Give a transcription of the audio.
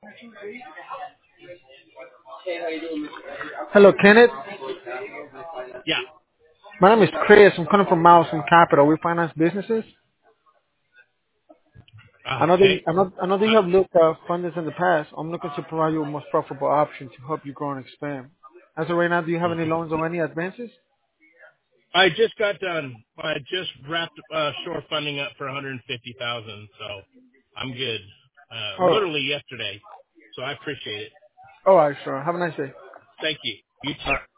Hello, Kenneth. Yeah. My name is Chris. I'm calling from Milestone Capital. We finance businesses. Okay. I know that you have looked at funders in the past. I'm looking to provide you with most profitable option to help you grow and expand. As of right now, do you have any loans or any advances? I just got done. I just wrapped shore funding up for 150,000, so I'm good. Oh, Literally yesterday. So I appreciate it. all right, sure. Have a nice day. Thank you. You All too. right.